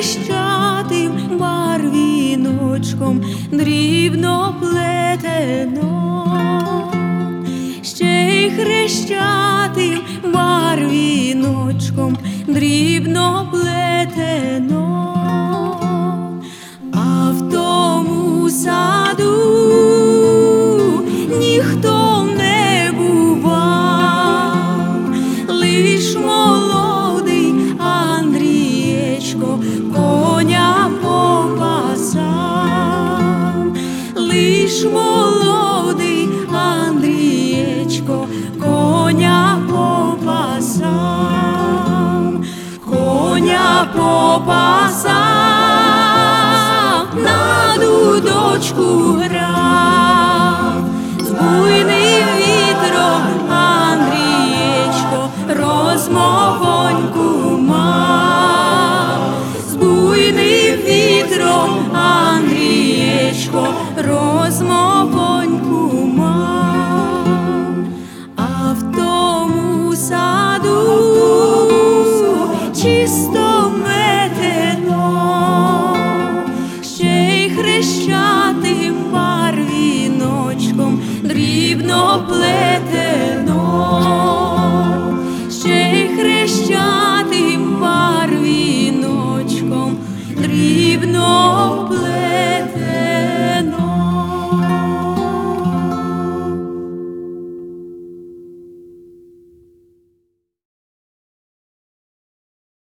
хрещатим барвіночком дрібно плетено, ще й хрещатим барвіночком дрібно плетено, а в тому саду ніхто не бував, лиш молодий Андрієчко коня попасав, лиш молодий Андрієчко коня попасав, коня попасав, на дудочку грав, з буйним вітром Андрієчко розмовоньку мав, з буйним вітром Андрієчко розмовоньку мав, а в тому саду чисто